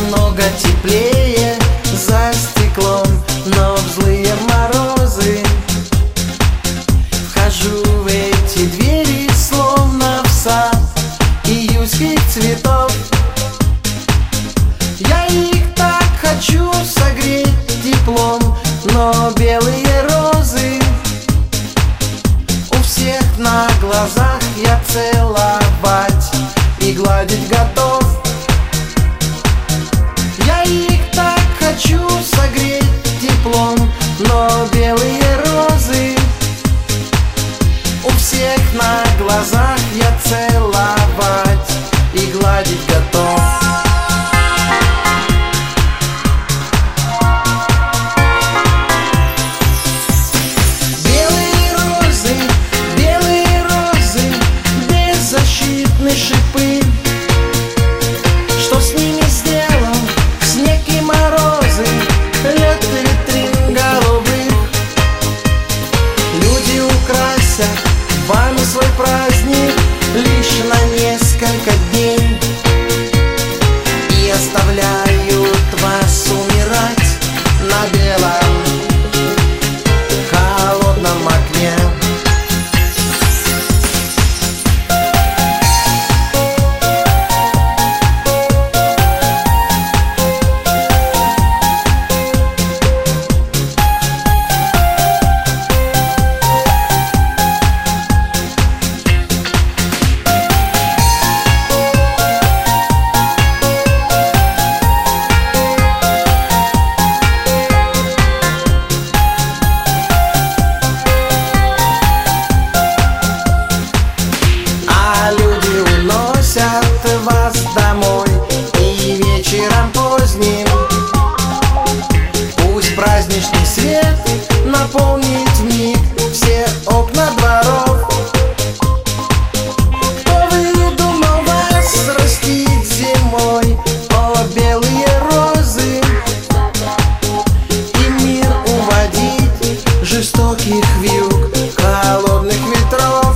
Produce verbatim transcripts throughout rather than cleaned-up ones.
немного теплее за стеклом, но в злые морозы вхожу в эти двери, словно в сад июльских цветов. Я их так хочу согреть теплом, но белые розы у всех на глазах я целовать и гладить готов. Я их так хочу согреть теплом, но белые розы у всех на глазах я целовать и гладить готов. Белые розы, белые розы, беззащитные шипы. Что с ними сделал снег и морозы, лед витрин голубых? Люди украсят вами свой праздник лишь на несколько дней и оставляют вас умирать на белом холодном окне. Вас домой и вечером поздним пусть праздничный свет наполнит вмиг все окна дворов. Кто выдумал вас растить зимой, о белые розы, и мир уводить жестоких вьюг холодных ветров?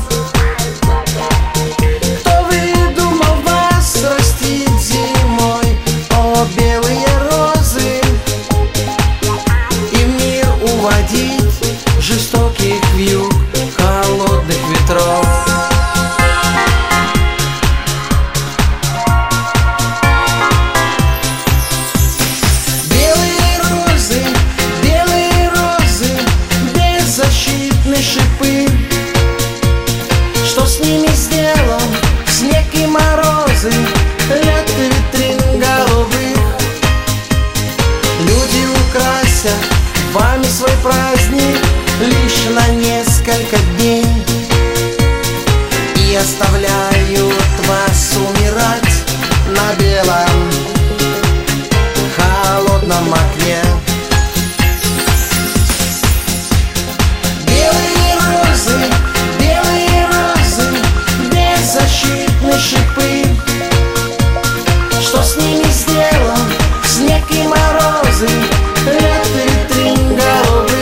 Жестоких вьюг холодных ветров. Белые розы, белые розы, беззащитные шипы. Что с ними сделал снег и морозы, лед витрин голубых? Люди украсят вами свой праздник лишь на несколько дней и оставляют вас умирать на белом холодном окне. Белые розы, белые розы, беззащитные шипы. Что с ними сделал снег и морозы, лед витрин голубых?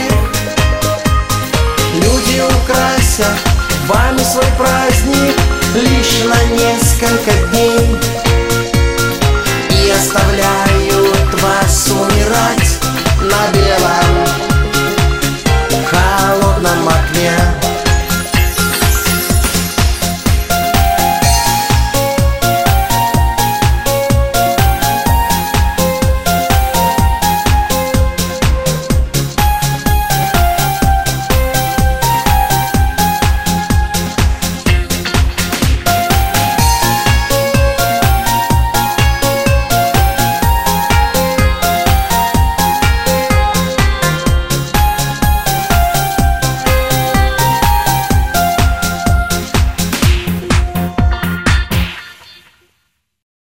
Люди украсят вами свой праздник лишь на несколько дней и оставляют вас умирать на белом